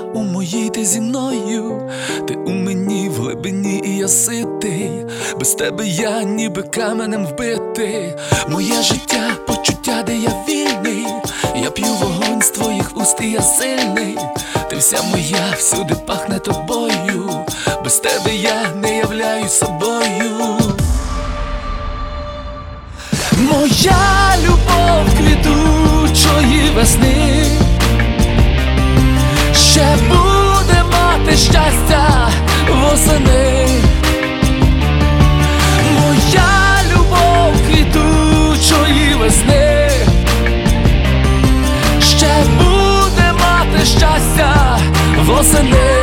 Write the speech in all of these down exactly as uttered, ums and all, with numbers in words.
у моїй, ти зі мною, ти у мені в глибині, і я ситий. Без тебе я ніби каменем вбитий. Моє життя, почуття, де я вільний. Я п'ю вогонь з твоїх уст, і я сильний. Ти вся моя, всюди пахне тобою. Без тебе я не являюсь собою. Моя любов квітучої весни ще буде мати щастя восени. Моя любов квітучої весни ще буде мати щастя восени.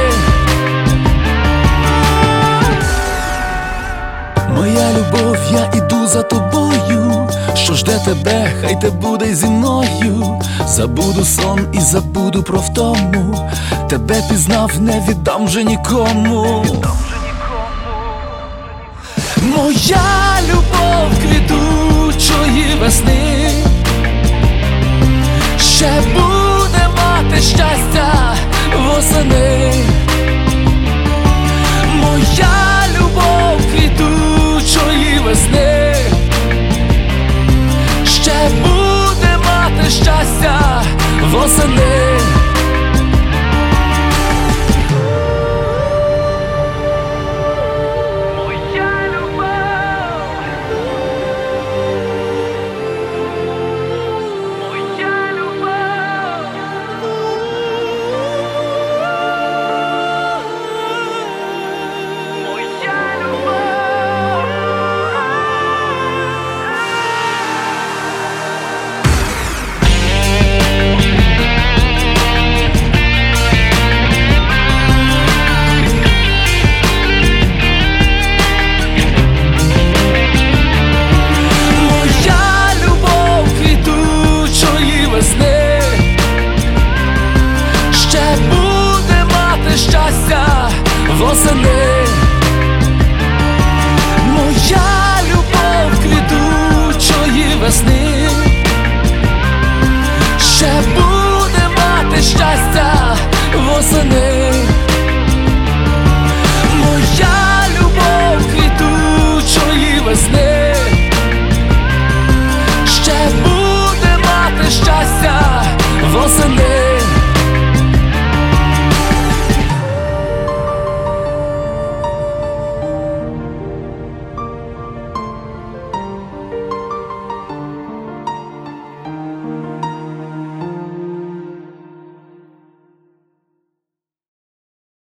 Моя любов, я іду за тобою. Що жде тебе, хай те буде зі мною. Забуду сон і забуду про втому. Тебе пізнав, не віддам вже нікому. Моя любов квітучої весни ще буде мати щастя восени. Моя любов квітучої весни ще буде мати щастя восени. Ще буде мати щастя восени. Моя любов квітучої весни ще буде мати щастя восени.